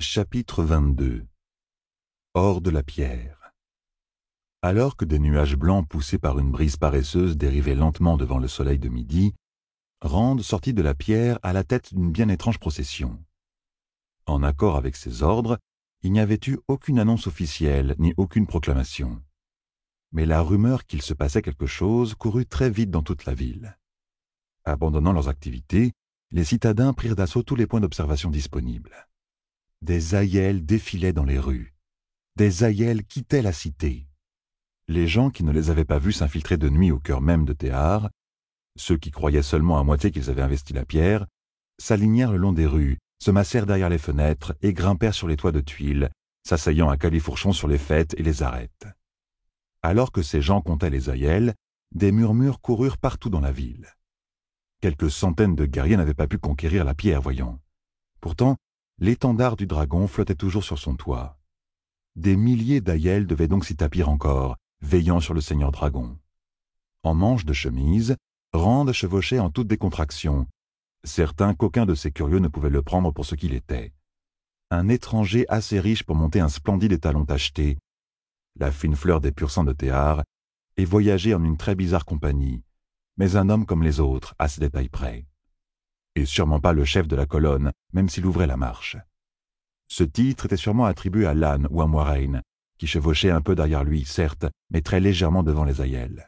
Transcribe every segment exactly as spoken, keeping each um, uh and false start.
Chapitre vingt-deux. Hors de la pierre. Alors que des nuages blancs poussés par une brise paresseuse dérivaient lentement devant le soleil de midi, Rand sortit de la pierre à la tête d'une bien étrange procession. En accord avec ses ordres, il n'y avait eu aucune annonce officielle ni aucune proclamation. Mais la rumeur qu'il se passait quelque chose courut très vite dans toute la ville. Abandonnant leurs activités, les citadins prirent d'assaut tous les points d'observation disponibles. Des aïels défilaient dans les rues. Des aïels quittaient la cité. Les gens qui ne les avaient pas vus s'infiltrer de nuit au cœur même de Théar, ceux qui croyaient seulement à moitié qu'ils avaient investi la pierre, s'alignèrent le long des rues, se massèrent derrière les fenêtres et grimpèrent sur les toits de tuiles, s'asseyant à califourchon sur les faîtes et les arêtes. Alors que ces gens comptaient les aïels, des murmures coururent partout dans la ville. Quelques centaines de guerriers n'avaient pas pu conquérir la pierre, voyons. Pourtant, l'étendard du dragon flottait toujours sur son toit. Des milliers d'aïels devaient donc s'y tapir encore, veillant sur le seigneur dragon. En manche de chemise, Rand chevauchait en toute décontraction, certain qu'aucun de ces curieux ne pouvait le prendre pour ce qu'il était. Un étranger assez riche pour monter un splendide étalon tacheté, la fine fleur des pur sangs de Théar, et voyager en une très bizarre compagnie, mais un homme comme les autres, à ces détails près. Et sûrement pas le chef de la colonne, même s'il ouvrait la marche. Ce titre était sûrement attribué à Lann ou à Moiraine, qui chevauchait un peu derrière lui, certes, mais très légèrement devant les aïels.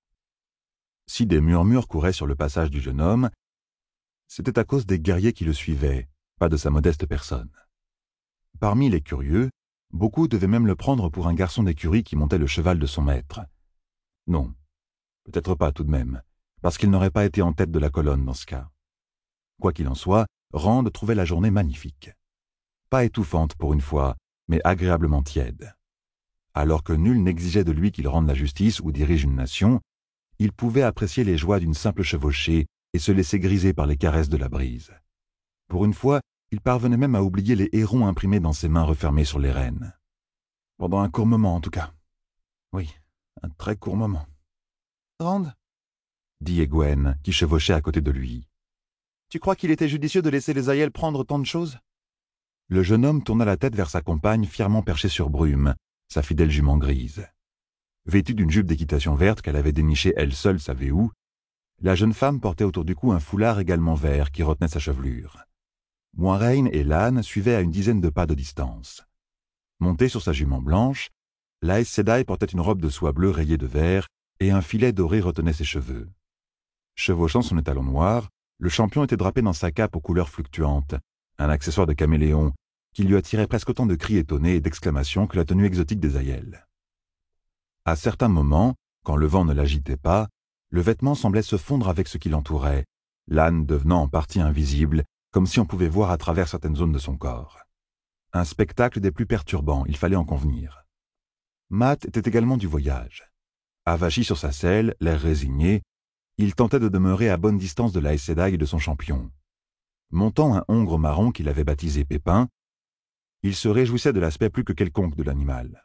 Si des murmures couraient sur le passage du jeune homme, c'était à cause des guerriers qui le suivaient, pas de sa modeste personne. Parmi les curieux, beaucoup devaient même le prendre pour un garçon d'écurie qui montait le cheval de son maître. Non, peut-être pas tout de même, parce qu'il n'aurait pas été en tête de la colonne dans ce cas. Quoi qu'il en soit, Rand trouvait la journée magnifique. Pas étouffante pour une fois, mais agréablement tiède. Alors que nul n'exigeait de lui qu'il rende la justice ou dirige une nation, il pouvait apprécier les joies d'une simple chevauchée et se laisser griser par les caresses de la brise. Pour une fois, il parvenait même à oublier les hérons imprimés dans ses mains refermées sur les rênes. Pendant un court moment, en tout cas. Oui, un très court moment. « Rand ?» dit Egwene, qui chevauchait à côté de lui. « Tu crois qu'il était judicieux de laisser les aïels prendre tant de choses ?» Le jeune homme tourna la tête vers sa compagne fièrement perchée sur Brume, sa fidèle jument grise. Vêtue d'une jupe d'équitation verte qu'elle avait dénichée elle seule savait où, la jeune femme portait autour du cou un foulard également vert qui retenait sa chevelure. Moiraine et Lann suivaient à une dizaine de pas de distance. Montée sur sa jument blanche, l'Aes Sedai portait une robe de soie bleue rayée de vert et un filet doré retenait ses cheveux. Chevauchant son étalon noir, le champion était drapé dans sa cape aux couleurs fluctuantes, un accessoire de caméléon, qui lui attirait presque autant de cris étonnés et d'exclamations que la tenue exotique des aïels. À certains moments, quand le vent ne l'agitait pas, le vêtement semblait se fondre avec ce qui l'entourait, l'âne devenant en partie invisible, comme si on pouvait voir à travers certaines zones de son corps. Un spectacle des plus perturbants, il fallait en convenir. Mat était également du voyage. Avachi sur sa selle, l'air résigné, il tentait de demeurer à bonne distance de l'Aes Sedai et de son champion. Montant un hongre marron qu'il avait baptisé Pépin, il se réjouissait de l'aspect plus que quelconque de l'animal.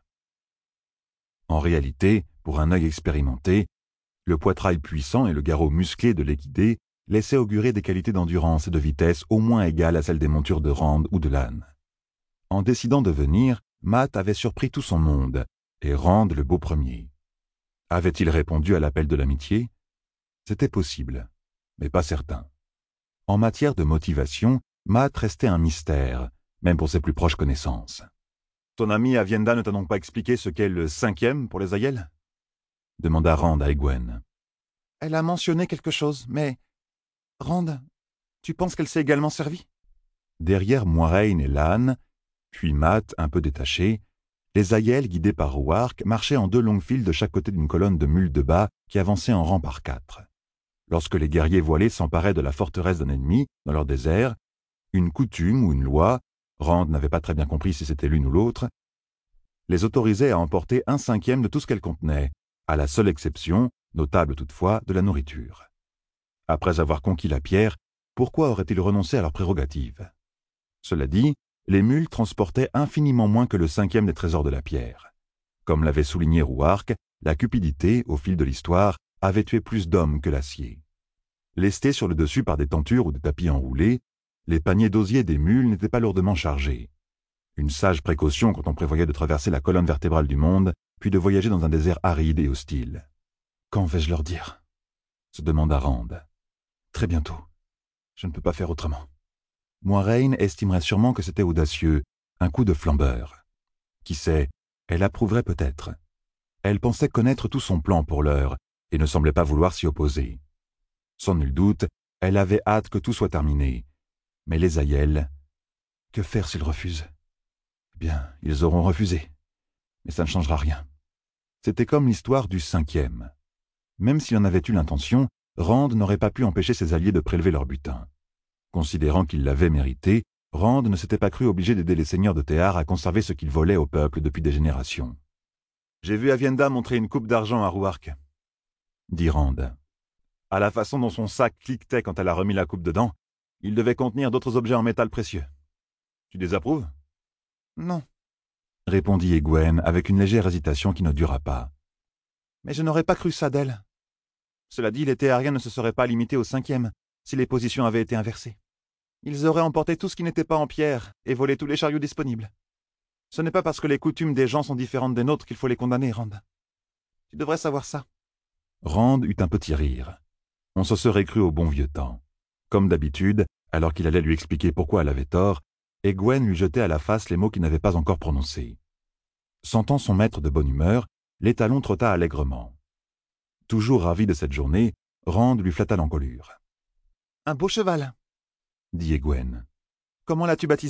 En réalité, pour un œil expérimenté, le poitrail puissant et le garrot musclé de l'équidé laissaient augurer des qualités d'endurance et de vitesse au moins égales à celles des montures de Rand ou de Lann. En décidant de venir, Mat avait surpris tout son monde, et Rand le beau premier. Avait-il répondu à l'appel de l'amitié ? C'était possible, mais pas certain. En matière de motivation, Mat restait un mystère, même pour ses plus proches connaissances. « Ton ami Avienda ne t'a donc pas expliqué ce qu'est le cinquième pour les aïels ?» demanda Rand à Egwene. « Elle a mentionné quelque chose, mais... Rand, tu penses qu'elle s'est également servie ?» Derrière Moiraine et Lann, puis Mat un peu détaché, les aïels guidés par Roark marchaient en deux longues files de chaque côté d'une colonne de mules de bas qui avançait en rang par quatre. Lorsque les guerriers voilés s'emparaient de la forteresse d'un ennemi, dans leur désert, une coutume ou une loi, Rand n'avait pas très bien compris si c'était l'une ou l'autre, les autorisait à emporter un cinquième de tout ce qu'elle contenait, à la seule exception, notable toutefois, de la nourriture. Après avoir conquis la pierre, pourquoi auraient-ils renoncé à leurs prérogatives? Cela dit, les mules transportaient infiniment moins que le cinquième des trésors de la pierre. Comme l'avait souligné Roark, la cupidité, au fil de l'histoire, avait tué plus d'hommes que l'acier. Lestés sur le dessus par des tentures ou des tapis enroulés, les paniers d'osier des mules n'étaient pas lourdement chargés. Une sage précaution quand on prévoyait de traverser la colonne vertébrale du monde, puis de voyager dans un désert aride et hostile. « Quand vais-je leur dire ?» se demanda Rand. « Très bientôt. Je ne peux pas faire autrement. » Moiraine estimerait sûrement que c'était audacieux, un coup de flambeur. Qui sait, elle approuverait peut-être. Elle pensait connaître tout son plan pour l'heure, et ne semblait pas vouloir s'y opposer. Sans nul doute, elle avait hâte que tout soit terminé. Mais les Aiel, que faire s'ils refusent? Eh bien, ils auront refusé. Mais ça ne changera rien. C'était comme l'histoire du cinquième. Même s'il en avait eu l'intention, Rand n'aurait pas pu empêcher ses alliés de prélever leur butin. Considérant qu'ils l'avaient mérité, Rand ne s'était pas cru obligé d'aider les seigneurs de Théar à conserver ce qu'ils volaient au peuple depuis des générations. « J'ai vu Avienda montrer une coupe d'argent à Rouark, » dit Rand. À la façon dont son sac cliquetait quand elle a remis la coupe dedans, il devait contenir d'autres objets en métal précieux. Tu désapprouves? Non, répondit Egwene avec une légère hésitation qui ne dura pas. Mais je n'aurais pas cru ça d'elle. Cela dit, les Théariens ne se seraient pas limités au cinquième si les positions avaient été inversées. Ils auraient emporté tout ce qui n'était pas en pierre et volé tous les chariots disponibles. Ce n'est pas parce que les coutumes des gens sont différentes des nôtres qu'il faut les condamner, Rand. Tu devrais savoir ça. Rand eut un petit rire. On se serait cru au bon vieux temps. Comme d'habitude, alors qu'il allait lui expliquer pourquoi elle avait tort, Egwene lui jetait à la face les mots qu'il n'avait pas encore prononcés. Sentant son maître de bonne humeur, l'étalon trotta allègrement. Toujours ravi de cette journée, Rand lui flatta l'encolure. « Un beau cheval, » dit Egwene. « Comment l'as-tu baptisé ?»«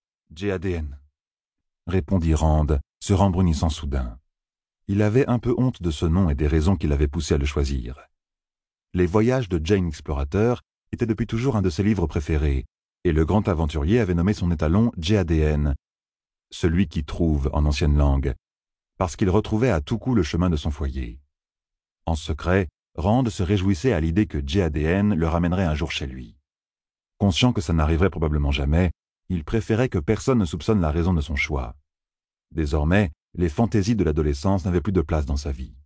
J A D N, » répondit Rand, se rembrunissant soudain. Il avait un peu honte de ce nom et des raisons qui l'avaient poussé à le choisir. Les voyages de Jane Explorateur étaient depuis toujours un de ses livres préférés, et le grand aventurier avait nommé son étalon J A D N, celui qui trouve en ancienne langue, parce qu'il retrouvait à tout coup le chemin de son foyer. En secret, Rand se réjouissait à l'idée que J A D N le ramènerait un jour chez lui. Conscient que ça n'arriverait probablement jamais, il préférait que personne ne soupçonne la raison de son choix. Désormais, les fantaisies de l'adolescence n'avaient plus de place dans sa vie.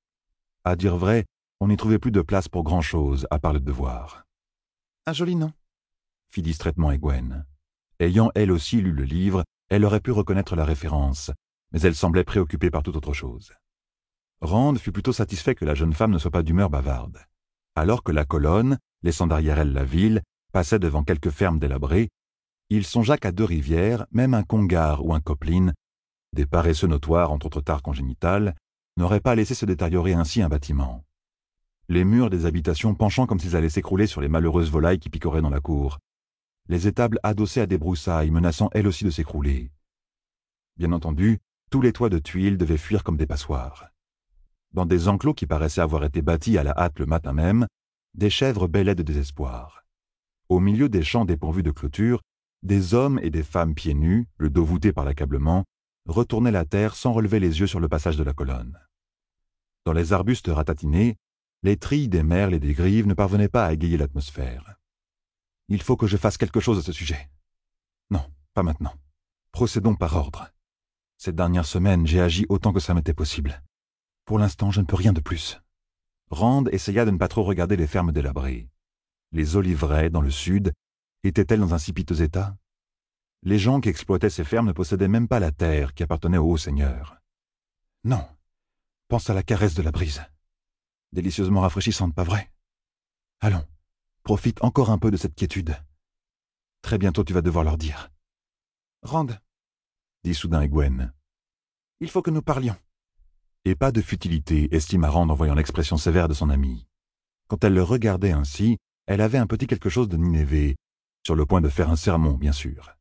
À dire vrai, on n'y trouvait plus de place pour grand-chose, à part le devoir. « Un joli nom, » fit distraitement Egwene. Ayant elle aussi lu le livre, elle aurait pu reconnaître la référence, mais elle semblait préoccupée par toute autre chose. Rand fut plutôt satisfait que la jeune femme ne soit pas d'humeur bavarde. Alors que la colonne, laissant derrière elle la ville, passait devant quelques fermes délabrées, il songea qu'à Deux-Rivières, même un Congar ou un Copeline, des paresseux notoires entre autres tares congénitales, n'auraient pas laissé se détériorer ainsi un bâtiment. Les murs des habitations penchant comme s'ils allaient s'écrouler sur les malheureuses volailles qui picoraient dans la cour, les étables adossées à des broussailles menaçant elles aussi de s'écrouler. Bien entendu, tous les toits de tuiles devaient fuir comme des passoires. Dans des enclos qui paraissaient avoir été bâtis à la hâte le matin même, des chèvres bêlaient de désespoir. Au milieu des champs dépourvus de clôture, des hommes et des femmes pieds nus, le dos voûté par l'accablement, retournaient la terre sans relever les yeux sur le passage de la colonne. Dans les arbustes ratatinés, les trilles des merles et des grives ne parvenaient pas à égayer l'atmosphère. « Il faut que je fasse quelque chose à ce sujet. »« Non, pas maintenant. Procédons par ordre. Cette dernière semaine, j'ai agi autant que ça m'était possible. Pour l'instant, je ne peux rien de plus. » Rand essaya de ne pas trop regarder les fermes délabrées. Les oliveraies, dans le sud, étaient-elles dans un si piteux état? Les gens qui exploitaient ces fermes ne possédaient même pas la terre qui appartenait aux hauts seigneurs. Non, pense à la caresse de la brise. Délicieusement rafraîchissante, pas vrai? Allons, profite encore un peu de cette quiétude. Très bientôt tu vas devoir leur dire. Rand, dit soudain Egwene, il faut que nous parlions. Et pas de futilité, estima Rand en voyant l'expression sévère de son amie. Quand elle le regardait ainsi, elle avait un petit quelque chose de Ninévé, sur le point de faire un sermon, bien sûr.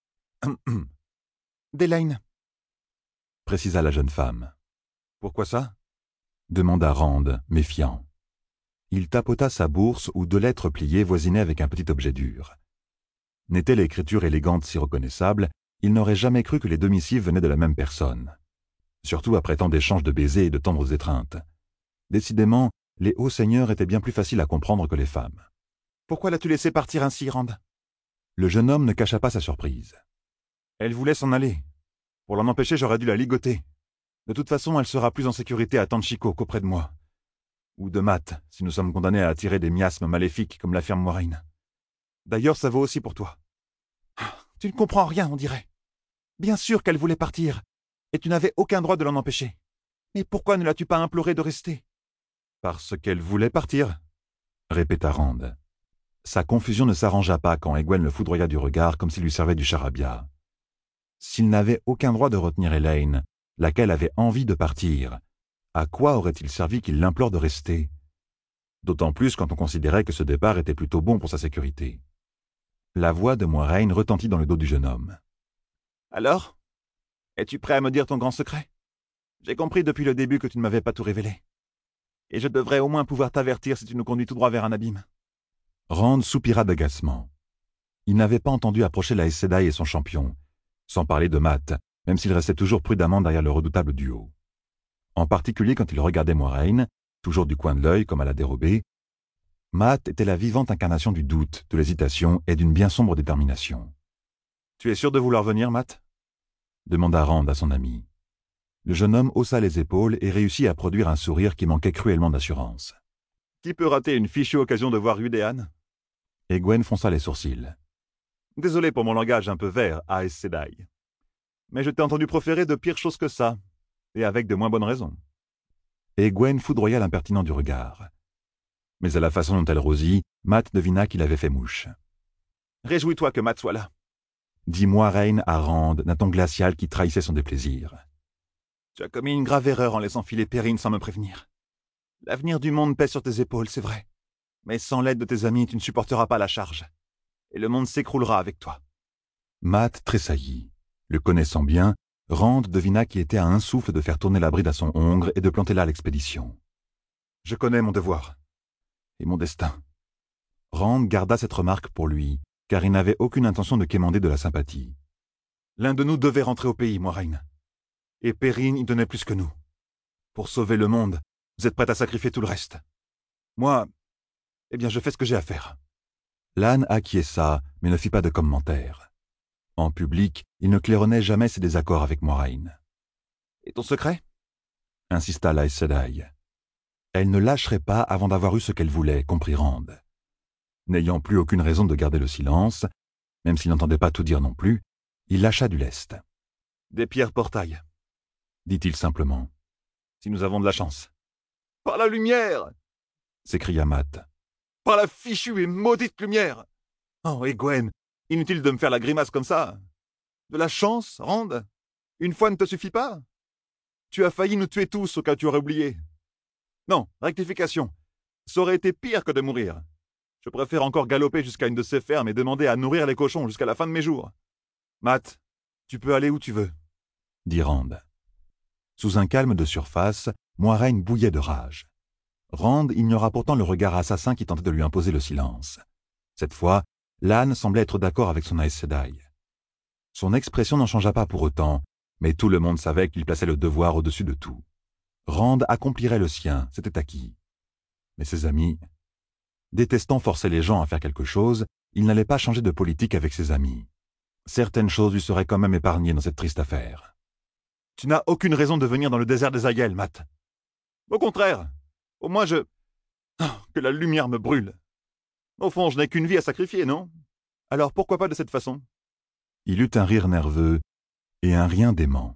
« Delaine, » précisa la jeune femme. « Pourquoi ça ?» demanda Rand, méfiant. Il tapota sa bourse où deux lettres pliées voisinaient avec un petit objet dur. N'était l'écriture élégante si reconnaissable, il n'aurait jamais cru que les deux missives venaient de la même personne. Surtout après tant d'échanges de baisers et de tendres étreintes. Décidément, les hauts seigneurs étaient bien plus faciles à comprendre que les femmes. « Pourquoi l'as-tu laissé partir ainsi, Rand ?» Le jeune homme ne cacha pas sa surprise. Elle voulait s'en aller. Pour l'en empêcher, j'aurais dû la ligoter. De toute façon, elle sera plus en sécurité à Tanchico qu'auprès de moi. Ou de Matt, si nous sommes condamnés à attirer des miasmes maléfiques comme l'affirme Moiraine. D'ailleurs, ça vaut aussi pour toi. Tu ne comprends rien, on dirait. Bien sûr qu'elle voulait partir, et tu n'avais aucun droit de l'en empêcher. Mais pourquoi ne l'as-tu pas implorée de rester? Parce qu'elle voulait partir, répéta Rand. Sa confusion ne s'arrangea pas quand Egwene le foudroya du regard comme s'il lui servait du charabia. S'il n'avait aucun droit de retenir Elaine, laquelle avait envie de partir, à quoi aurait-il servi qu'il l'implore de rester? D'autant plus quand on considérait que ce départ était plutôt bon pour sa sécurité. La voix de Moiraine retentit dans le dos du jeune homme. « Alors? Es-tu prêt à me dire ton grand secret? J'ai compris depuis le début que tu ne m'avais pas tout révélé. Et je devrais au moins pouvoir t'avertir si tu nous conduis tout droit vers un abîme. » Rand soupira d'agacement. Il n'avait pas entendu approcher la Aes Sedai et son champion, sans parler de Mat, même s'il restait toujours prudemment derrière le redoutable duo. En particulier quand il regardait Moiraine, toujours du coin de l'œil comme à la dérobée, Mat était la vivante incarnation du doute, de l'hésitation et d'une bien sombre détermination. « Tu es sûr de vouloir venir, Mat ?» demanda Rand à son ami. Le jeune homme haussa les épaules et réussit à produire un sourire qui manquait cruellement d'assurance. « Qui peut rater une fichue occasion de voir Udéane ?» Egwene fronça les sourcils. « Désolé pour mon langage un peu vert, Aes Sedai. Mais je t'ai entendu proférer de pires choses que ça, et avec de moins bonnes raisons. » Egwene foudroya l'impertinent du regard. Mais à la façon dont elle rosit, Mat devina qu'il avait fait mouche. « Réjouis-toi que Mat soit là, » dit Moiraine à Rand d'un ton glacial qui trahissait son déplaisir. « Tu as commis une grave erreur en laissant filer Perrine sans me prévenir. L'avenir du monde pèse sur tes épaules, c'est vrai. Mais sans l'aide de tes amis, tu ne supporteras pas la charge. Et le monde s'écroulera avec toi. » Mat tressaillit. Le connaissant bien, Rand devina qu'il était à un souffle de faire tourner la bride à son hongre et de planter là l'expédition. « Je connais mon devoir. Et mon destin. » Rand garda cette remarque pour lui, car il n'avait aucune intention de quémander de la sympathie. « L'un de nous devait rentrer au pays, Moiraine. Et Perrine y tenait plus que nous. Pour sauver le monde, vous êtes prête à sacrifier tout le reste. Moi, eh bien, je fais ce que j'ai à faire. » Lan acquiesça, mais ne fit pas de commentaire. En public, il ne claironnait jamais ses désaccords avec Moiraine. « Et ton secret ?» insista la Aes Sedai. Elle ne lâcherait pas avant d'avoir eu ce qu'elle voulait, comprit Rand. N'ayant plus aucune raison de garder le silence, même s'il n'entendait pas tout dire non plus, il lâcha du lest. « Des pierres portail, » dit-il simplement. « Si nous avons de la chance. »« Par la lumière !» s'écria Mat. « Par la fichue et maudite lumière ! Oh, Egwene, inutile de me faire la grimace comme ça. De la chance, Rand? Une fois ne te suffit pas? Tu as failli nous tuer tous au cas où tu aurais oublié. Non, rectification. Ça aurait été pire que de mourir. Je préfère encore galoper jusqu'à une de ces fermes et demander à nourrir les cochons jusqu'à la fin de mes jours. Mat, tu peux aller où tu veux, » dit Rand. Sous un calme de surface, Moiraine bouillait de rage. Rand ignora pourtant le regard assassin qui tentait de lui imposer le silence. Cette fois, Lan semblait être d'accord avec son Aes Sedai. Son expression n'en changea pas pour autant, mais tout le monde savait qu'il plaçait le devoir au-dessus de tout. Rand accomplirait le sien, c'était acquis. Mais ses amis... Détestant forcer les gens à faire quelque chose, il n'allait pas changer de politique avec ses amis. Certaines choses lui seraient quand même épargnées dans cette triste affaire. « Tu n'as aucune raison de venir dans le désert des Aiel, Mat. Au contraire, au moins je... Oh, que la lumière me brûle. Au fond, je n'ai qu'une vie à sacrifier, non? Alors pourquoi pas de cette façon ?» Il eut un rire nerveux et un rien dément.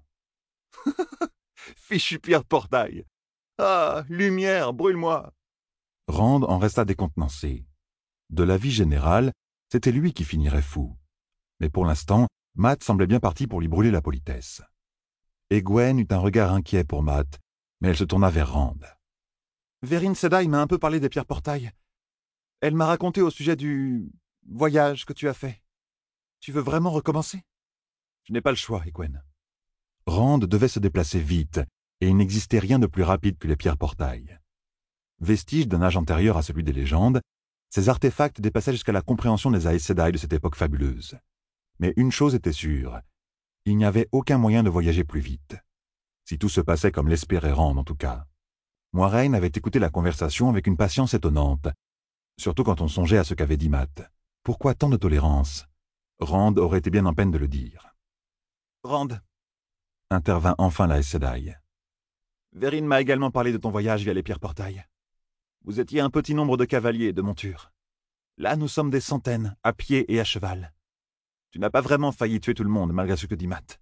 « Fichu pierre portail. Ah, lumière, brûle-moi. » Rand en resta décontenancé. De la vie générale, c'était lui qui finirait fou. Mais pour l'instant, Mat semblait bien parti pour lui brûler la politesse. Egwene eut un regard inquiet pour Mat, mais elle se tourna vers Rand. « Verine Sedai m'a un peu parlé des pierres portail. Elle m'a raconté au sujet du voyage que tu as fait. Tu veux vraiment recommencer? Je n'ai pas le choix, Egwene. » Rand devait se déplacer vite, et il n'existait rien de plus rapide que les pierres portail. Vestige d'un âge antérieur à celui des légendes, ces artefacts dépassaient jusqu'à la compréhension des Aes Sedai de cette époque fabuleuse. Mais une chose était sûre, il n'y avait aucun moyen de voyager plus vite. Si tout se passait comme l'espérait Rand en tout cas. Moiraine avait écouté la conversation avec une patience étonnante, surtout quand on songeait à ce qu'avait dit Mat. Pourquoi tant de tolérance? Rand aurait été bien en peine de le dire. « Rand, » intervint enfin la Aes Sedai. « Verine m'a également parlé de ton voyage via les pierres portail. Vous étiez un petit nombre de cavaliers et de montures. Là, nous sommes des centaines, à pied et à cheval. Tu n'as pas vraiment failli tuer tout le monde, malgré ce que dit Mat.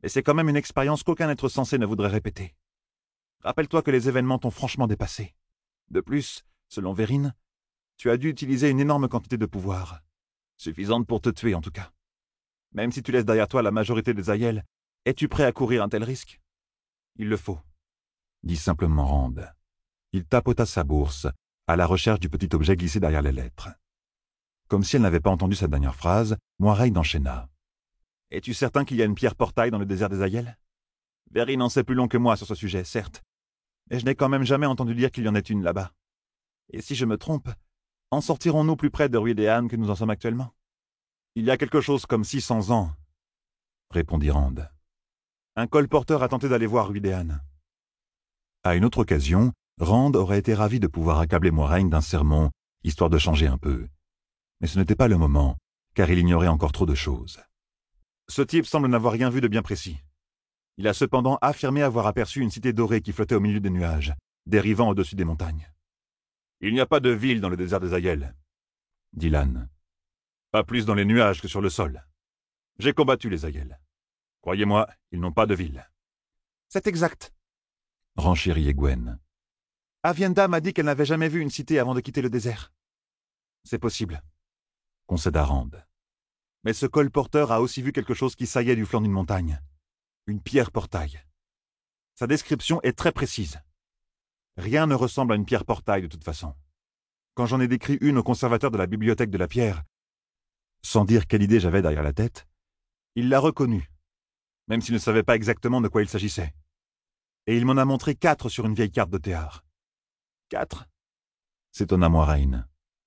Mais c'est quand même une expérience qu'aucun être sensé ne voudrait répéter. Rappelle-toi que les événements t'ont franchement dépassé. De plus, selon Vérine, tu as dû utiliser une énorme quantité de pouvoir. Suffisante pour te tuer, en tout cas. Même si tu laisses derrière toi la majorité des Aiel, es-tu prêt à courir un tel risque? Il le faut, dit simplement Rand. Il tapota sa bourse, à la recherche du petit objet glissé derrière les lettres. Comme si elle n'avait pas entendu sa dernière phrase, Moiraine enchaîna. « Es-tu certain qu'il y a une pierre portail dans le désert des Aiel? Vérine en sait plus long que moi sur ce sujet, certes, mais je n'ai quand même jamais entendu dire qu'il y en ait une là-bas. Et si je me trompe, en sortirons-nous plus près de Rhuidean que nous en sommes actuellement? Il y a quelque chose comme six cents ans, répondit Rand. Un colporteur a tenté d'aller voir Rhuidean. À une autre occasion, Rand aurait été ravi de pouvoir accabler Moiraine d'un sermon, histoire de changer un peu. Mais ce n'était pas le moment, car il ignorait encore trop de choses. Ce type semble n'avoir rien vu de bien précis. Il a cependant affirmé avoir aperçu une cité dorée qui flottait au milieu des nuages, dérivant au-dessus des montagnes. « Il n'y a pas de ville dans le désert des Aiel, » dit Lan. « Pas plus dans les nuages que sur le sol. J'ai combattu les Aiel. Croyez-moi, ils n'ont pas de ville. »« C'est exact, » renchérit Egwene. « Avienda m'a dit qu'elle n'avait jamais vu une cité avant de quitter le désert. »« C'est possible, » concéda Rand. « Mais ce colporteur a aussi vu quelque chose qui saillait du flanc d'une montagne. Une pierre portail. Sa description est très précise. Rien ne ressemble à une pierre portail de toute façon. Quand j'en ai décrit une au conservateur de la bibliothèque de la pierre, sans dire quelle idée j'avais derrière la tête, il l'a reconnue, même s'il ne savait pas exactement de quoi il s'agissait. Et il m'en a montré quatre sur une vieille carte de Théar. Quatre? S'étonna Moiraine.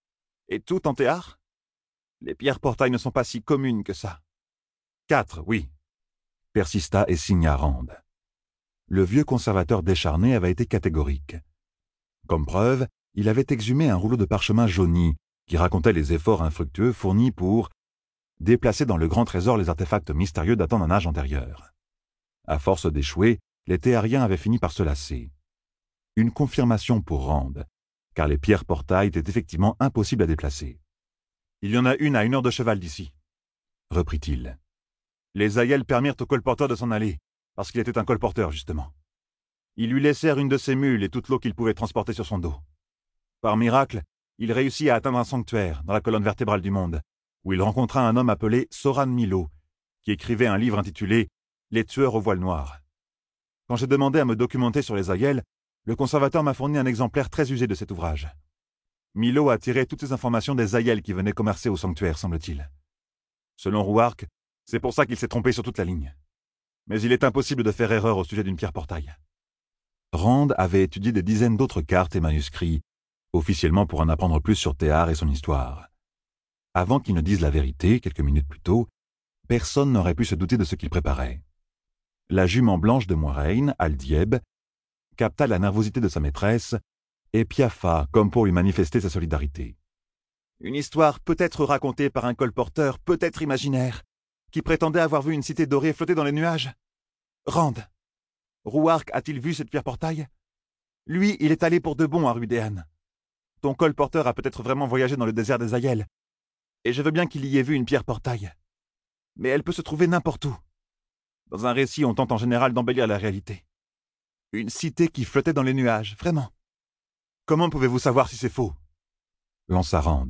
Et tout en Théar? Les pierres portail ne sont pas si communes que ça. Quatre, oui, persista et signa Rand. Le vieux conservateur décharné avait été catégorique. Comme preuve, il avait exhumé un rouleau de parchemin jauni qui racontait les efforts infructueux fournis pour déplacer dans le grand trésor les artefacts mystérieux datant d'un âge antérieur. À force d'échouer, les Théariens avaient fini par se lasser. Une confirmation pour Rand, car les pierres portail étaient effectivement impossibles à déplacer. « Il y en a une à une heure de cheval d'ici, » reprit-il. Les Aiel permirent au colporteur de s'en aller, parce qu'il était un colporteur, justement. Ils lui laissèrent une de ses mules et toute l'eau qu'il pouvait transporter sur son dos. Par miracle, il réussit à atteindre un sanctuaire, dans la colonne vertébrale du monde, où il rencontra un homme appelé Soran Milo, qui écrivait un livre intitulé « Les tueurs au voile noir ». Quand j'ai demandé à me documenter sur les Aiel, le conservateur m'a fourni un exemplaire très usé de cet ouvrage. Milo a tiré toutes ces informations des Aiel qui venaient commercer au sanctuaire, semble-t-il. Selon Rhuarc, c'est pour ça qu'il s'est trompé sur toute la ligne. Mais il est impossible de faire erreur au sujet d'une pierre portail. Rand avait étudié des dizaines d'autres cartes et manuscrits, officiellement pour en apprendre plus sur Théar et son histoire. Avant qu'il ne dise la vérité, quelques minutes plus tôt, personne n'aurait pu se douter de ce qu'il préparait. La jument blanche de Moiraine, Aldieb, capta la nervosité de sa maîtresse et piaffa comme pour lui manifester sa solidarité. Une histoire peut-être racontée par un colporteur, peut-être imaginaire, qui prétendait avoir vu une cité dorée flotter dans les nuages. Rand, Rhuarc a-t-il vu cette pierre portail? Lui, il est allé pour de bon à Rhuidean. Ton colporteur a peut-être vraiment voyagé dans le désert des Aiel, et je veux bien qu'il y ait vu une pierre portail. Mais elle peut se trouver n'importe où. Dans un récit, on tente en général d'embellir la réalité. Une cité qui flottait dans les nuages, vraiment. Comment pouvez-vous savoir si c'est faux? Lança Rand.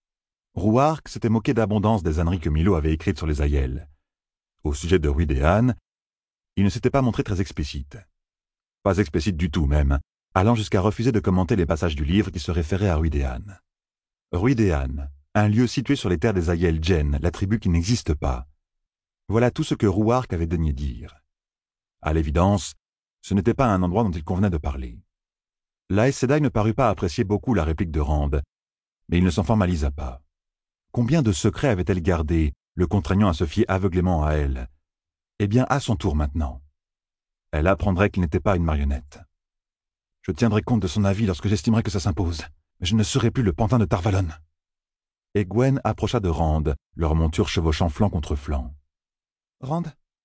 Rhuarc s'était moqué d'abondance des âneries que Milo avait écrites sur les Aiel. Au sujet de Rhuidean, il ne s'était pas montré très explicite. Pas explicite du tout même, allant jusqu'à refuser de commenter les passages du livre qui se référaient à Rhuidean. Rhuidean, un lieu situé sur les terres des Aiel Jen, la tribu qui n'existe pas. Voilà tout ce que Rhuarc avait daigné dire. À l'évidence, ce n'était pas un endroit dont il convenait de parler. L'Aes Sedai ne parut pas apprécier beaucoup la réplique de Rand, mais il ne s'en formalisa pas. Combien de secrets avait-elle gardé, le contraignant à se fier aveuglément à elle? Eh bien, à son tour maintenant. Elle apprendrait qu'il n'était pas une marionnette. Je tiendrai compte de son avis lorsque j'estimerai que ça s'impose, mais je ne serai plus le pantin de Tar-Valon. Egwene approcha de Rand, leur monture chevauchant flanc contre flanc. Rand,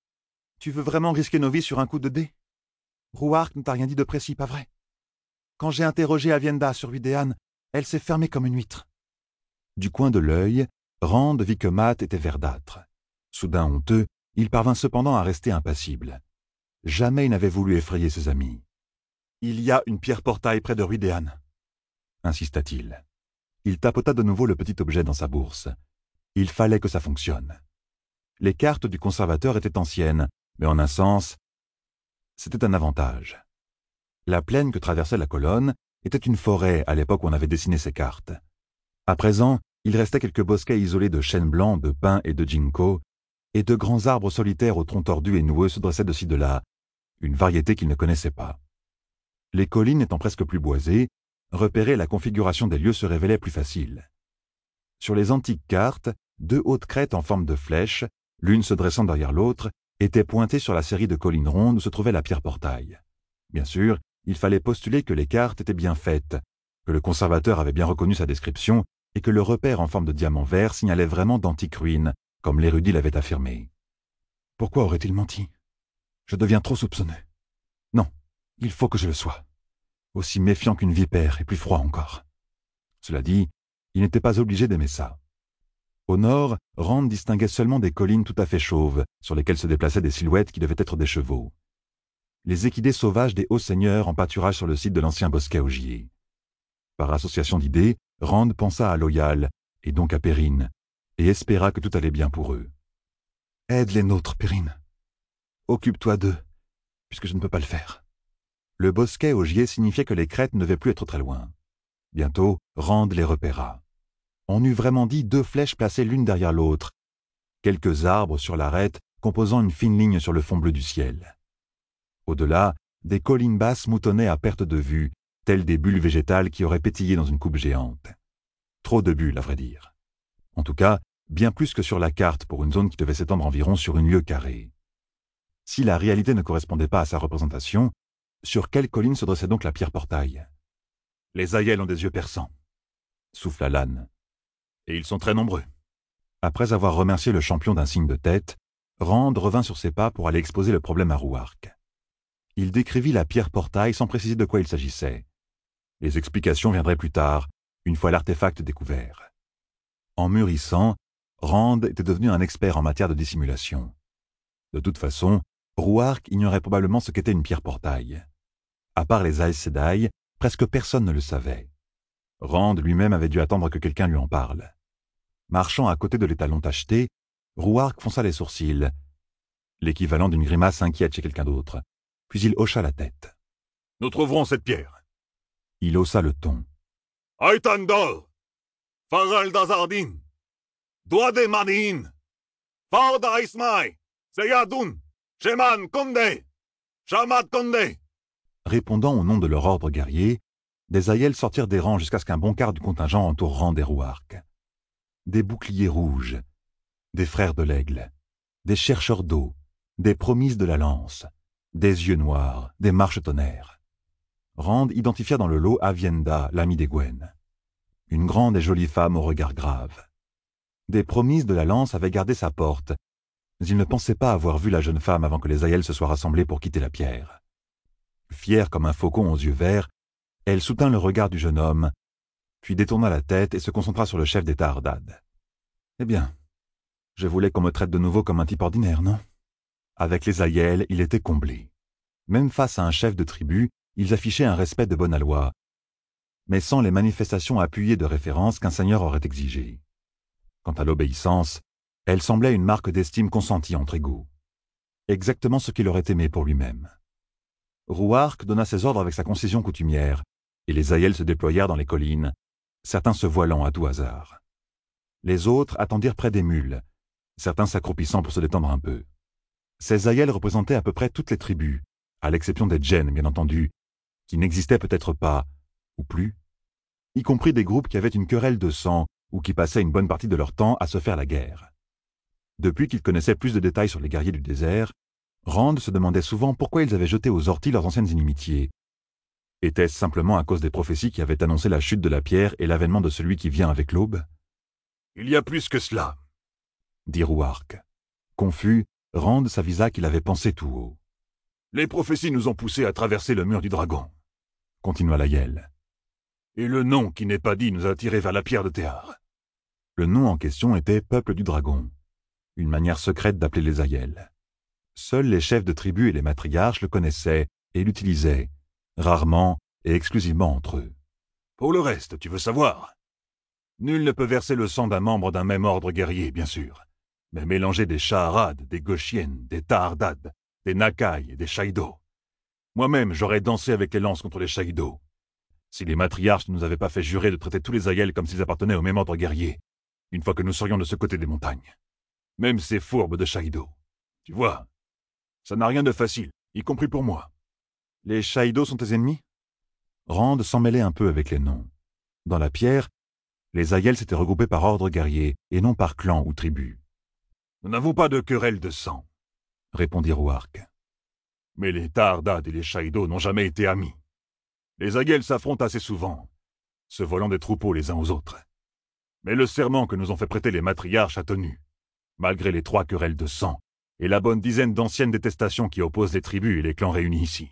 tu veux vraiment risquer nos vies sur un coup de dé? Rhuarc ne t'a rien dit de précis, pas vrai? Quand j'ai interrogé Avienda sur Rhuidean, elle s'est fermée comme une huître. Du coin de l'œil, Rand vit que Mat était verdâtre. Soudain honteux, il parvint cependant à rester impassible. Jamais il n'avait voulu effrayer ses amis. « Il y a une pierre portail près de Ruidéan, » insista-t-il. Il tapota de nouveau le petit objet dans sa bourse. Il fallait que ça fonctionne. Les cartes du conservateur étaient anciennes, mais en un sens, c'était un avantage. La plaine que traversait la colonne était une forêt à l'époque où on avait dessiné ces cartes. À présent, il restait quelques bosquets isolés de chênes blancs, de pins et de ginkgo, et de grands arbres solitaires aux troncs tordus et noueux se dressaient de ci de là, une variété qu'il ne connaissait pas. Les collines étant presque plus boisées, repérer la configuration des lieux se révélait plus facile. Sur les antiques cartes, deux hautes crêtes en forme de flèche, l'une se dressant derrière l'autre, étaient pointées sur la série de collines rondes où se trouvait la pierre portail. Bien sûr, il fallait postuler que les cartes étaient bien faites, que le conservateur avait bien reconnu sa description et que le repère en forme de diamant vert signalait vraiment d'antiques ruines, comme l'érudit l'avait affirmé. Pourquoi aurait-il menti? Je deviens trop soupçonneux. Non, il faut que je le sois. Aussi méfiant qu'une vipère et plus froid encore. Cela dit, il n'était pas obligé d'aimer ça. Au nord, Rand distinguait seulement des collines tout à fait chauves, sur lesquelles se déplaçaient des silhouettes qui devaient être des chevaux. Les équidés sauvages des hauts seigneurs en pâturage sur le site de l'ancien bosquet augier. Par association d'idées, Rand pensa à Loyal, et donc à Perrine, et espéra que tout allait bien pour eux. « Aide les nôtres, Perrine. Occupe-toi d'eux, puisque je ne peux pas le faire. » Le bosquet augier signifiait que les crêtes ne devaient plus être très loin. Bientôt, Rand les repéra. On eût vraiment dit deux flèches placées l'une derrière l'autre, quelques arbres sur l'arête composant une fine ligne sur le fond bleu du ciel. Au-delà, des collines basses moutonnaient à perte de vue, telles des bulles végétales qui auraient pétillé dans une coupe géante. Trop de bulles, à vrai dire. En tout cas, bien plus que sur la carte pour une zone qui devait s'étendre environ sur une lieue carrée. Si la réalité ne correspondait pas à sa représentation, sur quelle colline se dressait donc la pierre portail? Les Aiels ont des yeux perçants, souffla l'âne. Et ils sont très nombreux. Après avoir remercié le champion d'un signe de tête, Rand revint sur ses pas pour aller exposer le problème à Rouark. Il décrivit la pierre portail sans préciser de quoi il s'agissait. Les explications viendraient plus tard, une fois l'artefact découvert. En mûrissant, Rand était devenu un expert en matière de dissimulation. De toute façon, Rouark ignorait probablement ce qu'était une pierre portail. À part les Aes Sedai, presque personne ne le savait. Rand lui-même avait dû attendre que quelqu'un lui en parle. Marchant à côté de l'étalon tacheté, Rouark fronça les sourcils, l'équivalent d'une grimace inquiète chez quelqu'un d'autre, puis il hocha la tête. « Nous trouverons cette pierre. » Il haussa le ton. « Aitandol, Faral d'Azardin, Doade Manin, Farda Ismaï, Seyadun, Sheman Konde, Shamat Konde. » Répondant au nom de leur ordre guerrier, des Aiels sortirent des rangs jusqu'à ce qu'un bon quart du contingent entoure Rand et Rouark. Des boucliers rouges, des frères de l'aigle, des chercheurs d'eau, des promises de la lance, des yeux noirs, des marches-tonnerres. Rand identifia dans le lot Avienda, l'ami d'Egwene. Une grande et jolie femme au regard grave. Des promises de la lance avaient gardé sa porte, mais il ne pensait pas avoir vu la jeune femme avant que les Aiels se soient rassemblés pour quitter la pierre. Fière comme un faucon aux yeux verts, elle soutint le regard du jeune homme, puis détourna la tête et se concentra sur le chef d'État Ardad. « Eh bien, je voulais qu'on me traite de nouveau comme un type ordinaire, non ?» Avec les Aiels, il était comblé. Même face à un chef de tribu, ils affichaient un respect de bonne aloi, mais sans les manifestations appuyées de référence qu'un seigneur aurait exigées. Quant à l'obéissance, elle semblait une marque d'estime consentie entre égaux. Exactement ce qu'il aurait aimé pour lui-même. Rouark donna ses ordres avec sa concision coutumière, et les Aiels se déployèrent dans les collines, certains se voilant à tout hasard. Les autres attendirent près des mules, certains s'accroupissant pour se détendre un peu. Ces Aiels représentaient à peu près toutes les tribus, à l'exception des Djenn, bien entendu, qui n'existaient peut-être pas, ou plus, y compris des groupes qui avaient une querelle de sang ou qui passaient une bonne partie de leur temps à se faire la guerre. Depuis qu'ils connaissaient plus de détails sur les guerriers du désert, Rand se demandait souvent pourquoi ils avaient jeté aux orties leurs anciennes inimitiés. Était-ce simplement à cause des prophéties qui avaient annoncé la chute de la pierre et l'avènement de celui qui vient avec l'aube? « Il y a plus que cela, » dit Rouark. Confus, Rand s'avisa qu'il avait pensé tout haut. « Les prophéties nous ont poussés à traverser le mur du dragon, » continua l'Aiel. « Et le nom qui n'est pas dit nous a tirés vers la pierre de Théar. » Le nom en question était Peuple du Dragon. une manière secrète d'appeler les aïels. Seuls les chefs de tribu et les matriarches le connaissaient et l'utilisaient, rarement et exclusivement entre eux. Pour le reste, tu veux savoir? Nul ne peut verser le sang d'un membre d'un même ordre guerrier, bien sûr, mais mélanger des Shaharad, des Goshiennes, des Tahardad, des Nakai et des Shaido. Moi-même, j'aurais dansé avec les lances contre les Shaido. Si les matriarches ne nous avaient pas fait jurer de traiter tous les aïels comme s'ils appartenaient au même ordre guerrier, une fois que nous serions de ce côté des montagnes. Même ces fourbes de Shaido. Tu vois, ça n'a rien de facile, y compris pour moi. Les Shaido sont tes ennemis? Rand s'en mêlait un peu avec les noms. Dans la pierre, les aïels s'étaient regroupés par ordre guerrier et non par clan ou tribu. Nous n'avons pas de querelle de sang, répondit Rouark. Mais les Tahardad et les Shaido n'ont jamais été amis. Les aïels s'affrontent assez souvent, se volant des troupeaux les uns aux autres. Mais le serment que nous ont fait prêter les matriarches a tenu, malgré les trois querelles de sang et la bonne dizaine d'anciennes détestations qui opposent les tribus et les clans réunis ici.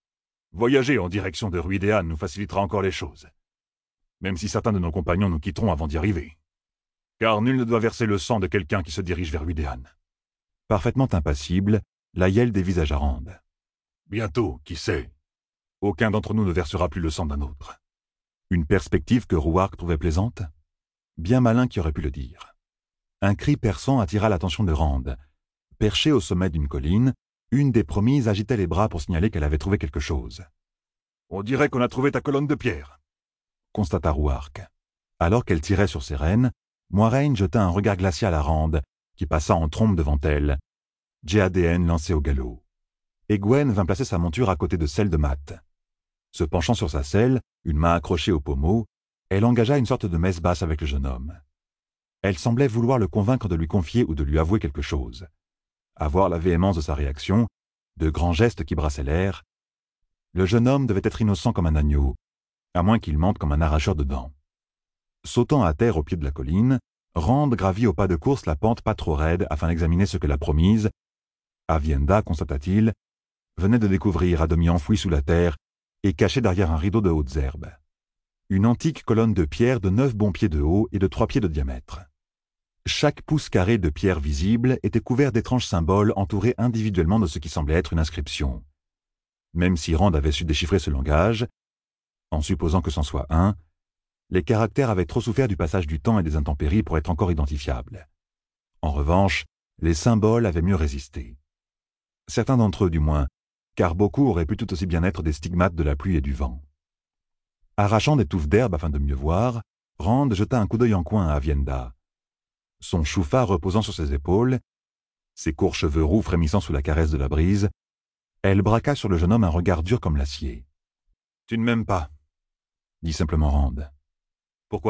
Voyager en direction de Rhuidean nous facilitera encore les choses, même si certains de nos compagnons nous quitteront avant d'y arriver. Car nul ne doit verser le sang de quelqu'un qui se dirige vers Rhuidean. Parfaitement impassible, l'aïel dévisagea Rand. Bientôt, qui sait, aucun d'entre nous ne versera plus le sang d'un autre. Une perspective que Rouark trouvait plaisante? Bien malin qui aurait pu le dire. Un cri perçant attira l'attention de Rand. Perchée au sommet d'une colline, une des promises agitait les bras pour signaler qu'elle avait trouvé quelque chose. « On dirait qu'on a trouvé ta colonne de pierre », constata Rouark. Alors qu'elle tirait sur ses rênes, Moiraine jeta un regard glacial à Rand, qui passa en trombe devant elle, Djeadéen lancé au galop. Egwene vint placer sa monture à côté de celle de Mat. Se penchant sur sa selle, une main accrochée au pommeau, elle engagea une sorte de messe basse avec le jeune homme. Elle semblait vouloir le convaincre de lui confier ou de lui avouer quelque chose. À voir la véhémence de sa réaction, de grands gestes qui brassaient l'air, le jeune homme devait être innocent comme un agneau, à moins qu'il mente comme un arracheur de dents. Sautant à terre au pied de la colline, Rand gravit au pas de course la pente pas trop raide afin d'examiner ce que la promise, Aviendha, constata-t-il, venait de découvrir à demi enfouie sous la terre et cachée derrière un rideau de hautes herbes. Une antique colonne de pierre de neuf bons pieds de haut et de trois pieds de diamètre. Chaque pouce carré de pierre visible était couvert d'étranges symboles entourés individuellement de ce qui semblait être une inscription. Même si Rand avait su déchiffrer ce langage, en supposant que c'en soit un, les caractères avaient trop souffert du passage du temps et des intempéries pour être encore identifiables. En revanche, les symboles avaient mieux résisté. Certains d'entre eux, du moins, car beaucoup auraient pu tout aussi bien être des stigmates de la pluie et du vent. Arrachant des touffes d'herbe afin de mieux voir, Rand jeta un coup d'œil en coin à Aviendha. Son choufa reposant sur ses épaules, ses courts cheveux roux frémissant sous la caresse de la brise, elle braqua sur le jeune homme un regard dur comme l'acier. « Tu ne m'aimes pas » dit simplement Rand. « Pourquoi »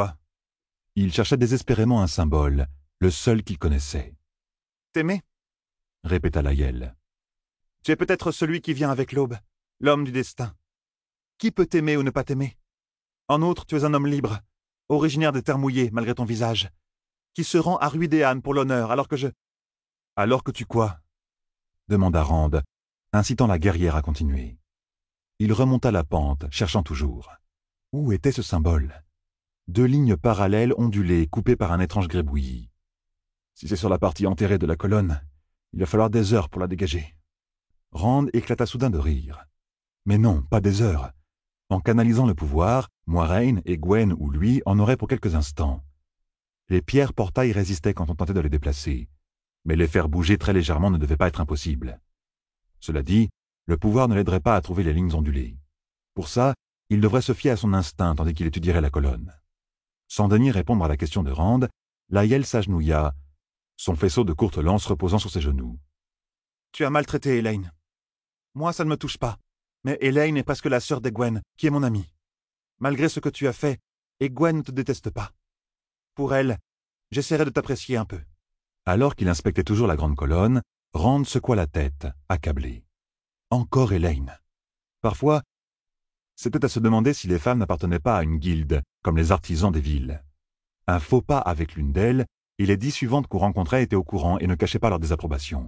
Il cherchait désespérément un symbole, le seul qu'il connaissait. « T'aimer » répéta l'aïel. « Tu es peut-être celui qui vient avec l'aube, l'homme du destin. Qui peut t'aimer ou ne pas t'aimer? En outre, tu es un homme libre, originaire des terres mouillées malgré ton visage, qui se rend à Rhuidean pour l'honneur, alors que je... »« Alors que tu quoi » demanda Rand, incitant la guerrière à continuer. Il remonta la pente, cherchant toujours. Où était ce symbole? Deux lignes parallèles ondulées, coupées par un étrange grébouillis. Si c'est sur la partie enterrée de la colonne, il va falloir des heures pour la dégager. Rand éclata soudain de rire. Mais non, pas des heures. En canalisant le pouvoir, Moiraine, Egwene ou lui en auraient pour quelques instants. Les pierres portails résistaient quand on tentait de les déplacer, mais les faire bouger très légèrement ne devait pas être impossible. Cela dit, le pouvoir ne l'aiderait pas à trouver les lignes ondulées. Pour ça, il devrait se fier à son instinct tandis qu'il étudierait la colonne. Sans daigner répondre à la question de Rand, l'aïel s'agenouilla, son faisceau de courte lance reposant sur ses genoux. « Tu as maltraité Elayne. Moi, ça ne me touche pas, mais Elayne est presque la sœur d'Egwene, qui est mon amie. Malgré ce que tu as fait, Egwene ne te déteste pas. Pour elle, j'essaierai de t'apprécier un peu. » Alors qu'il inspectait toujours la grande colonne, Rand secoua la tête, accablé. Encore Elayne. Parfois, c'était à se demander si les femmes n'appartenaient pas à une guilde, comme les artisans des villes. Un faux pas avec l'une d'elles, et les dix suivantes qu'on rencontrait étaient au courant et ne cachaient pas leur désapprobation.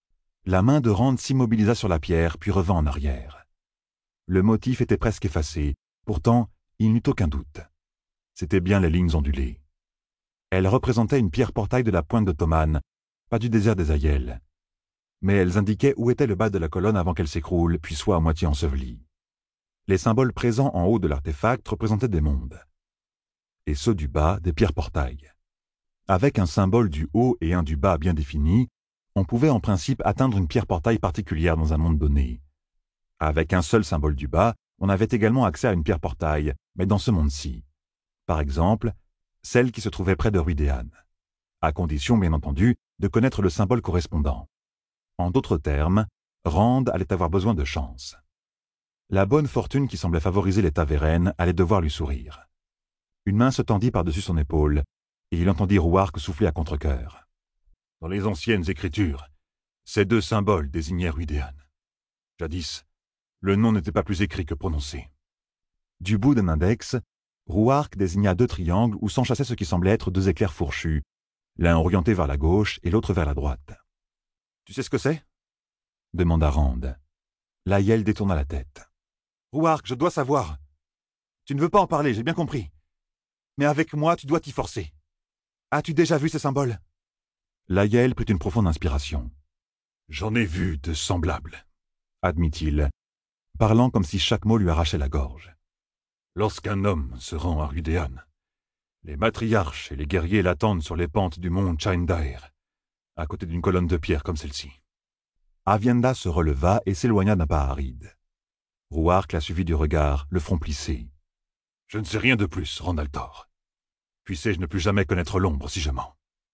La main de Rand s'immobilisa sur la pierre, puis revint en arrière. Le motif était presque effacé, pourtant, il n'eut aucun doute. C'étaient bien les lignes ondulées. Elles représentaient une pierre portail de la pointe de Toman, pas du désert des Aïels. Mais elles indiquaient où était le bas de la colonne avant qu'elle s'écroule, puis soit à moitié ensevelie. Les symboles présents en haut de l'artefact représentaient des mondes, et ceux du bas des pierres portails. Avec un symbole du haut et un du bas bien définis, on pouvait en principe atteindre une pierre portail particulière dans un monde donné. Avec un seul symbole du bas, on avait également accès à une pierre portail, mais dans ce monde-ci. Par exemple, celle qui se trouvait près de Ruidéan, à condition, bien entendu, de connaître le symbole correspondant. En d'autres termes, Rand allait avoir besoin de chance. La bonne fortune qui semblait favoriser les Taveren allait devoir lui sourire. Une main se tendit par-dessus son épaule, et il entendit Rouark souffler à contre-cœur. Dans les anciennes écritures, ces deux symboles désignaient Ruidéan. Jadis, le nom n'était pas plus écrit que prononcé. Du bout d'un index, Rouark désigna deux triangles où s'enchassaient ce qui semblait être deux éclairs fourchus, l'un orienté vers la gauche et l'autre vers la droite. « Tu sais ce que c'est » demanda Rand. Laïel détourna la tête. « Rouark, je dois savoir. Tu ne veux pas en parler, j'ai bien compris. Mais avec moi, tu dois t'y forcer. As-tu déjà vu ces symboles » Laïel prit une profonde inspiration. « J'en ai vu de semblables, » admit-il, parlant comme si chaque mot lui arrachait la gorge. Lorsqu'un homme se rend à Ruidéan, les matriarches et les guerriers l'attendent sur les pentes du mont Chaindaer, à côté d'une colonne de pierre comme celle-ci. Avienda se releva et s'éloigna d'un pas aride. Rouark la suivit du regard, le front plissé. « Je ne sais rien de plus, Rand al'Thor. Puissais-je ne plus jamais connaître l'ombre si je mens. »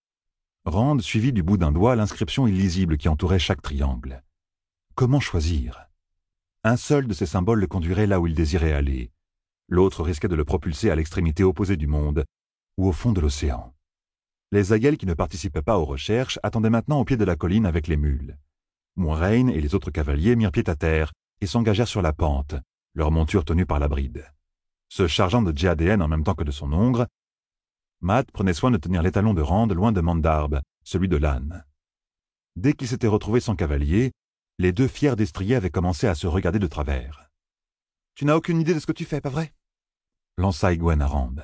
Rand suivit du bout d'un doigt l'inscription illisible qui entourait chaque triangle. Comment choisir? Un seul de ces symboles le conduirait là où il désirait aller. L'autre risquait de le propulser à l'extrémité opposée du monde, ou au fond de l'océan. Les Aïels qui ne participaient pas aux recherches attendaient maintenant au pied de la colline avec les mules. Moiraine et les autres cavaliers mirent pied à terre et s'engagèrent sur la pente, leur monture tenue par la bride. Se chargeant de Djéadéen en même temps que de son ongre, Mat prenait soin de tenir l'étalon de Rand loin de Mandarb, celui de l'âne. Dès qu'ils s'étaient retrouvés sans cavalier, les deux fiers destriers avaient commencé à se regarder de travers. « Tu n'as aucune idée de ce que tu fais, pas vrai » lança Egwene à Rand.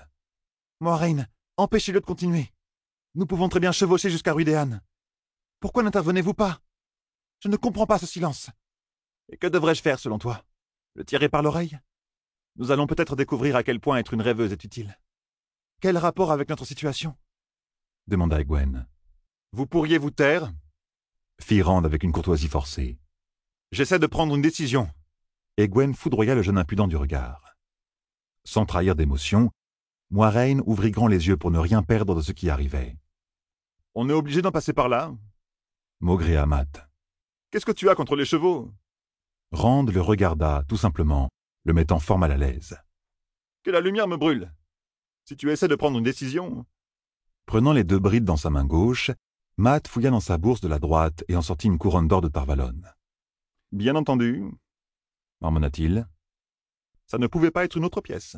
« Moiraine, empêchez-le de continuer. Nous pouvons très bien chevaucher jusqu'à Ruidéan. Pourquoi n'intervenez-vous pas? Je ne comprends pas ce silence. Et que devrais-je faire, selon toi? Le tirer par l'oreille? Nous allons peut-être découvrir à quel point être une rêveuse est utile. Quel rapport avec notre situation? Demanda Egwene. Vous pourriez vous taire? Fit Rand avec une courtoisie forcée. J'essaie de prendre une décision. Egwene foudroya le jeune impudent du regard. Sans trahir d'émotion, Moiraine ouvrit grand les yeux pour ne rien perdre de ce qui arrivait. On est obligé d'en passer par là? Maugréa Mat. Qu'est-ce que tu as contre les chevaux? Rand le regarda, tout simplement, le mettant fort mal à l'aise. Que la lumière me brûle. Si tu essaies de prendre une décision... Prenant les deux brides dans sa main gauche, Mat fouilla dans sa bourse de la droite et en sortit une couronne d'or de Tarvalon. Bien entendu, marmonna-t-il. Ça ne pouvait pas être une autre pièce.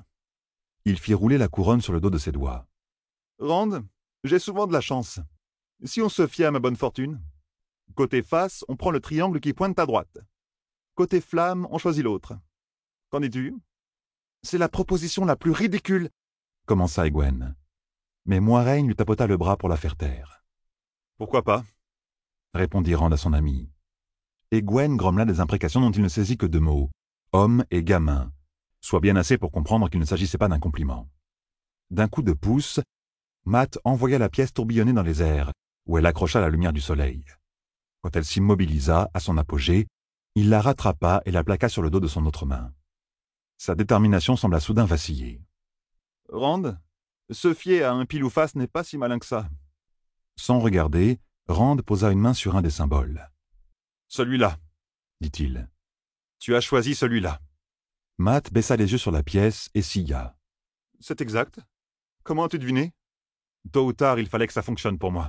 Il fit rouler la couronne sur le dos de ses doigts. Rand, j'ai souvent de la chance. Si on se fiait à ma bonne fortune, côté face, on prend le triangle qui pointe à droite. Côté flamme, on choisit l'autre. Qu'en dis-tu? C'est la proposition la plus ridicule, commença Egwene. Mais Moiraine lui tapota le bras pour la faire taire. Pourquoi pas? Répondit Rand à son ami. Egwene grommela des imprécations dont il ne saisit que deux mots, homme et gamin, soit bien assez pour comprendre qu'il ne s'agissait pas d'un compliment. D'un coup de pouce, Mat envoya la pièce tourbillonner dans les airs, où elle accrocha la lumière du soleil. Quand elle s'immobilisa, à son apogée, il la rattrapa et la plaqua sur le dos de son autre main. Sa détermination sembla soudain vaciller. « Rand, se fier à un pile ou face n'est pas si malin que ça. » Sans regarder, Rand posa une main sur un des symboles. « Celui-là, » dit-il. « Tu as choisi celui-là. » Mat baissa les yeux sur la pièce et silla. « C'est exact. Comment as-tu deviné? Tôt ou tard, il fallait que ça fonctionne pour moi. »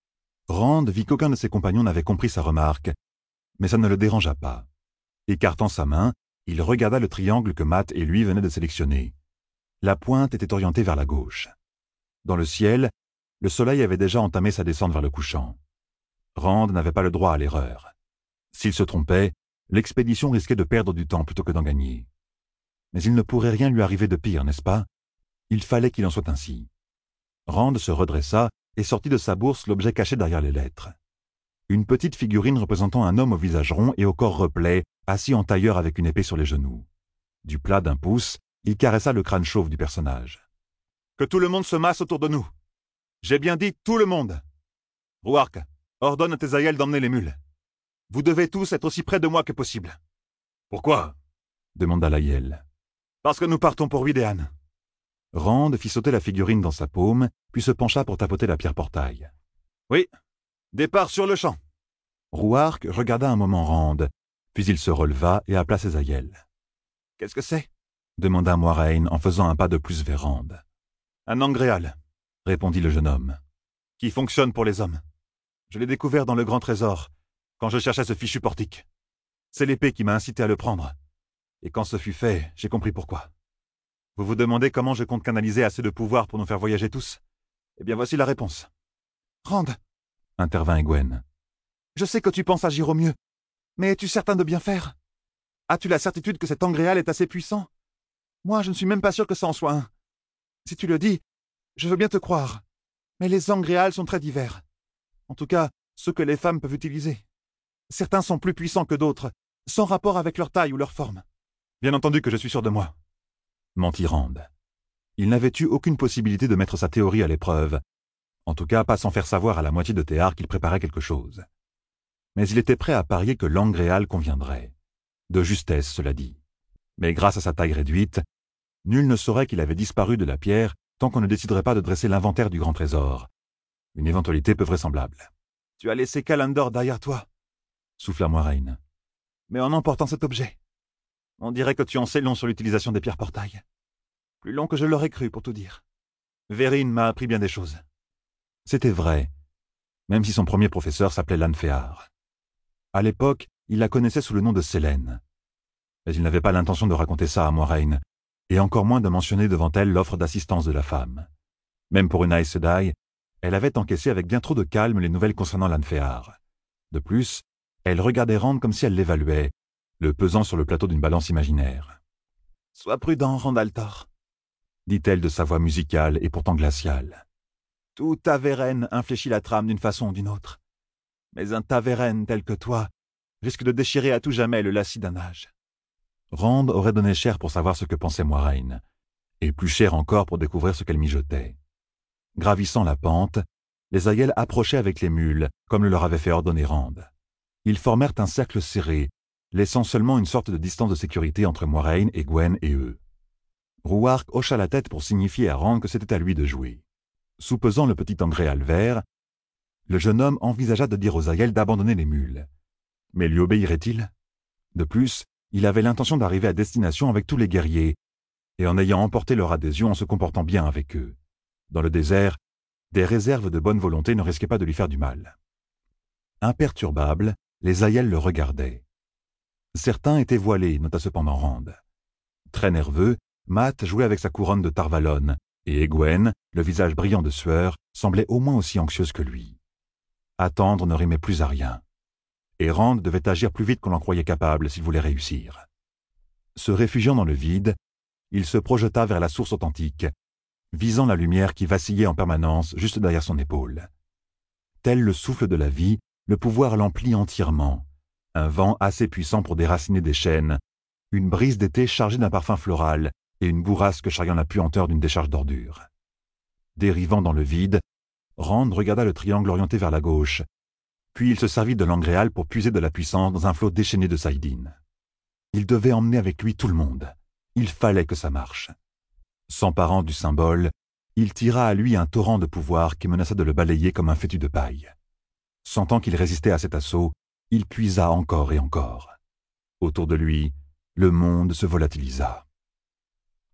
Rand vit qu'aucun de ses compagnons n'avait compris sa remarque, mais ça ne le dérangea pas. Écartant sa main, il regarda le triangle que Mat et lui venaient de sélectionner. La pointe était orientée vers la gauche. Dans le ciel, le soleil avait déjà entamé sa descente vers le couchant. Rand n'avait pas le droit à l'erreur. S'il se trompait, l'expédition risquait de perdre du temps plutôt que d'en gagner. Mais il ne pourrait rien lui arriver de pire, n'est-ce pas? Il fallait qu'il en soit ainsi. Rand se redressa et sortit de sa bourse l'objet caché derrière les lettres. une petite figurine représentant un homme au visage rond et au corps replet, assis en tailleur avec une épée sur les genoux. Du plat d'un pouce, il caressa le crâne chauve du personnage. « Que tout le monde se masse autour de nous. J'ai bien dit tout le monde. Rouark, ordonne à tes aïeuls d'emmener les mules. Vous devez tous être aussi près de moi que possible. »« Pourquoi ?» demanda l'aïeul. « Parce que nous partons pour Widéan. » Rand fit sauter la figurine dans sa paume, puis se pencha pour tapoter la pierre portail. « Oui, départ sur le champ. » Rouark regarda un moment Rand, puis il se releva et appela ses aïeuls. « Qu'est-ce que c'est ?» demanda Moiraine en faisant un pas de plus vers Rand. « Un angréal, » répondit le jeune homme. « Qui fonctionne pour les hommes. Je l'ai découvert dans le grand trésor, quand je cherchais ce fichu portique. C'est l'épée qui m'a incité à le prendre. Et quand ce fut fait, j'ai compris pourquoi. Vous vous demandez comment je compte canaliser assez de pouvoir pour nous faire voyager tous? Eh bien voici la réponse. »« Rand, » intervint Egwene. « Je sais que tu penses agir au mieux, mais es-tu certain de bien faire? As-tu la certitude que cet angréal est assez puissant? Moi, je ne suis même pas sûr que ça en soit un. Si tu le dis, je veux bien te croire, mais les angréals sont très divers. En tout cas, ceux que les femmes peuvent utiliser. Certains sont plus puissants que d'autres, sans rapport avec leur taille ou leur forme. Bien entendu que je suis sûr de moi. » mentit Rand. Il n'avait eu aucune possibilité de mettre sa théorie à l'épreuve, en tout cas pas sans faire savoir à la moitié de Théard qu'il préparait quelque chose. Mais il était prêt à parier que l'angréal conviendrait. De justesse, cela dit. Mais grâce à sa taille réduite, nul ne saurait qu'il avait disparu de la pierre tant qu'on ne déciderait pas de dresser l'inventaire du grand trésor. Une éventualité peu vraisemblable. « Tu as laissé Kalandor derrière toi, » souffla Moiraine. « Mais en emportant cet objet, on dirait que tu en sais long sur l'utilisation des pierres portail. Plus long que je l'aurais cru, pour tout dire. Vérine m'a appris bien des choses. » C'était vrai, même si son premier professeur s'appelait Lanfear. À l'époque, il la connaissait sous le nom de Sélène. Mais il n'avait pas l'intention de raconter ça à Moiraine, et encore moins de mentionner devant elle l'offre d'assistance de la femme. Même pour une Aes Sedai, elle avait encaissé avec bien trop de calme les nouvelles concernant Lanfear. De plus, elle regardait Rand comme si elle l'évaluait, le pesant sur le plateau d'une balance imaginaire. « Sois prudent, Rand al'Thor, » dit-elle de sa voix musicale et pourtant glaciale. « Tout Ta'veren infléchit la trame d'une façon ou d'une autre. Mais un Ta'veren tel que toi risque de déchirer à tout jamais le lacis d'un âge. » Rand aurait donné cher pour savoir ce que pensait Moiraine, et plus cher encore pour découvrir ce qu'elle mijotait. Gravissant la pente, les aïeuls approchaient avec les mules, comme le leur avait fait ordonner Rand. Ils formèrent un cercle serré, laissant seulement une sorte de distance de sécurité entre Moiraine, Egwene et eux. Rouark hocha la tête pour signifier à Rand que c'était à lui de jouer. Soupesant le petit angréal vert, le jeune homme envisagea de dire aux aïeuls d'abandonner les mules. Mais lui obéirait-il? De plus, il avait l'intention d'arriver à destination avec tous les guerriers, et en ayant emporté leur adhésion en se comportant bien avec eux. Dans le désert, des réserves de bonne volonté ne risquaient pas de lui faire du mal. Imperturbables, les aïeuls le regardaient. Certains étaient voilés, nota cependant Rand. Très nerveux, Mat jouait avec sa couronne de Tarvalon, et Egwene, le visage brillant de sueur, semblait au moins aussi anxieuse que lui. Attendre ne rimait plus à rien. Et Rand devait agir plus vite qu'on l'en croyait capable s'il voulait réussir. Se réfugiant dans le vide, il se projeta vers la source authentique, visant la lumière qui vacillait en permanence juste derrière son épaule. Tel le souffle de la vie, le pouvoir l'emplit entièrement. Un vent assez puissant pour déraciner des chênes, une brise d'été chargée d'un parfum floral et une bourrasque charriant la puanteur d'une décharge d'ordures. Dérivant dans le vide, Rand regarda le triangle orienté vers la gauche, puis il se servit de l'angréal pour puiser de la puissance dans un flot déchaîné de saïdine. Il devait emmener avec lui tout le monde. Il fallait que ça marche. S'emparant du symbole, il tira à lui un torrent de pouvoir qui menaça de le balayer comme un fétu de paille. Sentant qu'il résistait à cet assaut, il puisa encore et encore. Autour de lui, le monde se volatilisa.